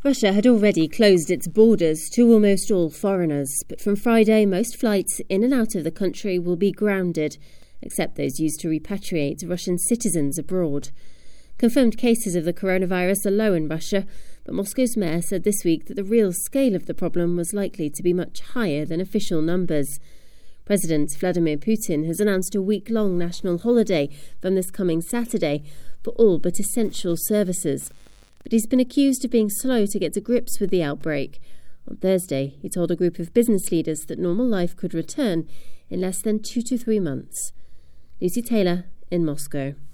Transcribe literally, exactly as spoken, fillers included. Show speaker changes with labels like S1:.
S1: Russia had already closed its borders to almost all foreigners, but from Friday most flights in and out of the country will be grounded, except those used to repatriate Russian citizens abroad. Confirmed cases of the coronavirus are low in Russia, but Moscow's mayor said this week that the real scale of the problem was likely to be much higher than official numbers. President Vladimir Putin has announced a week-long national holiday from this coming Saturday for all but essential services. But he's been accused of being slow to get to grips with the outbreak. On Thursday, he told a group of business leaders that normal life could return in less than two to three months. Lucy Taylor in Moscow.